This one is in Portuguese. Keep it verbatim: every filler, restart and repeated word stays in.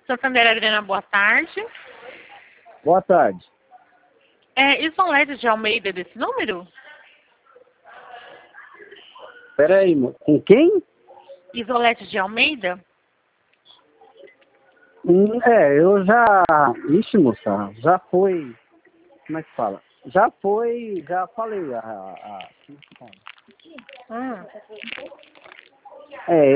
Santander Adriana, boa tarde. Boa tarde. É Isolete de Almeida desse número? Peraí, mo- com quem? Isolete de Almeida? Hum, É, eu já... Ixi, moça, já foi... Como é que fala? Já foi... Já falei a... a... Hum. É,